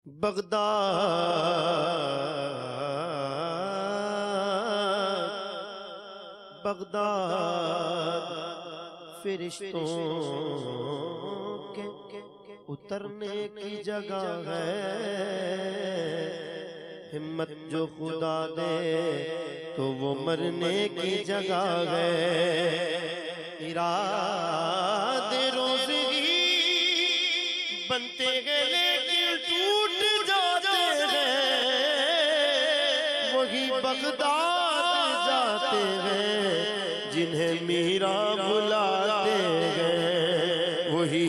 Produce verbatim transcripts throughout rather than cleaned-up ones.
Baghdad Baghdad فرشتوں کے اترنے کی جگہ ہے، ہمت جو خدا دے تو وہ مرنے کی جگہ ہے، ارادے روزگی بنتے ہیں لیکن ٹوٹ جاتے ہیں، وہی بغداد جاتے ہیں جنہیں میرا بلاتے ہیں، وہی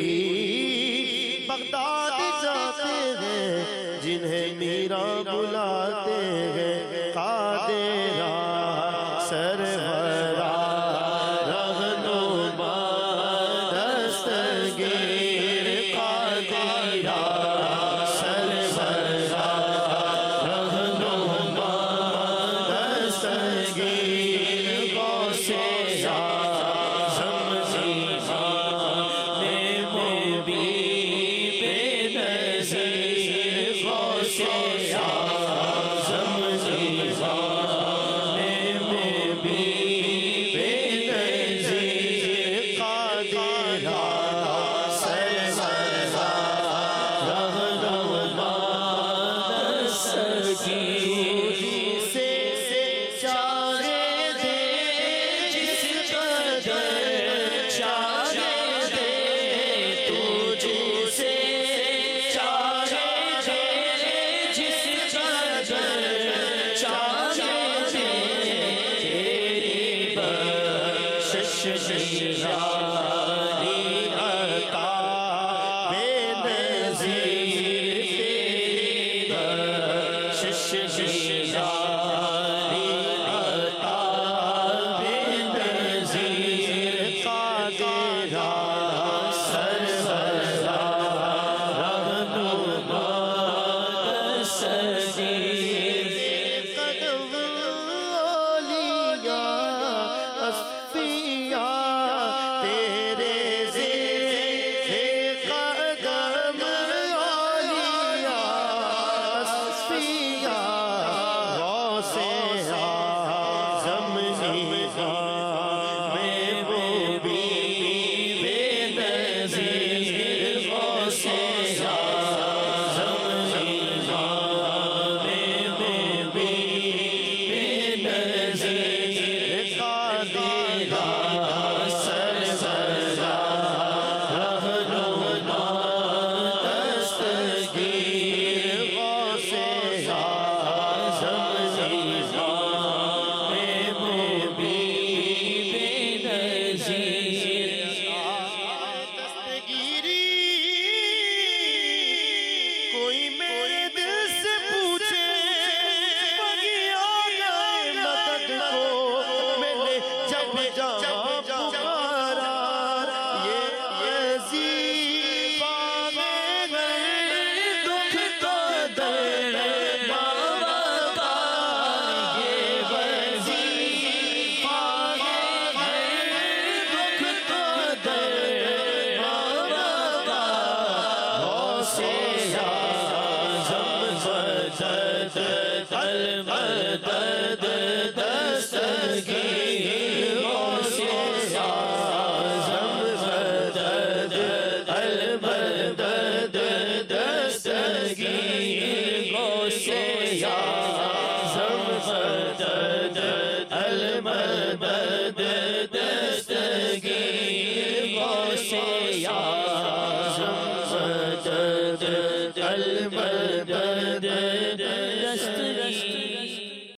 بغداد جاتے ہیں جنہیں میرا بلاتے ہیں، قادرہ سرورہ رہنما دستگیر، قادرہ سرورہ رہنما دستگیر، غوث اعظم زیبان مبی بے نظیر، غوث اعظم زیبان مبی بے نظیر، قادرہ سرورہ رہنما دستگیر، سے چاہے دے جس قدر چاہے دے، تجھ سے چاہے دے جس قدر چاہے دے، تیری بخشش نگرانی عطا بے نظیر، تیری بخشش نگرانی عطا بے نظیر، قادرہ سرورہ رہنما دستگیر، قدم اولیاء اصفیاء تیرے زیر قدم، اولیاء اصفیاء غوث اعظم نظام مبی بے نظیر، غوث اعظم نظام مبی بے نظیر، قادرہ سرورہ رہنما دستگیر، غوث اعظم نظام مبی بے نظیر، دستگیری کوئی میرے دل سے پوچھے، بگیا گئے مدد کو میں نے جب جہاں پکارا، یہ یزید باغ دکھ کا در بابا کا، یہ وزیر باغ دکھ کا در بابا کا، غوث اعظم مدد المدد دستگیر، غوث اعظم مدد المدد دستگیر، غوث اعظم مدد المدد دستگیر، غوث اعظم مدد المدد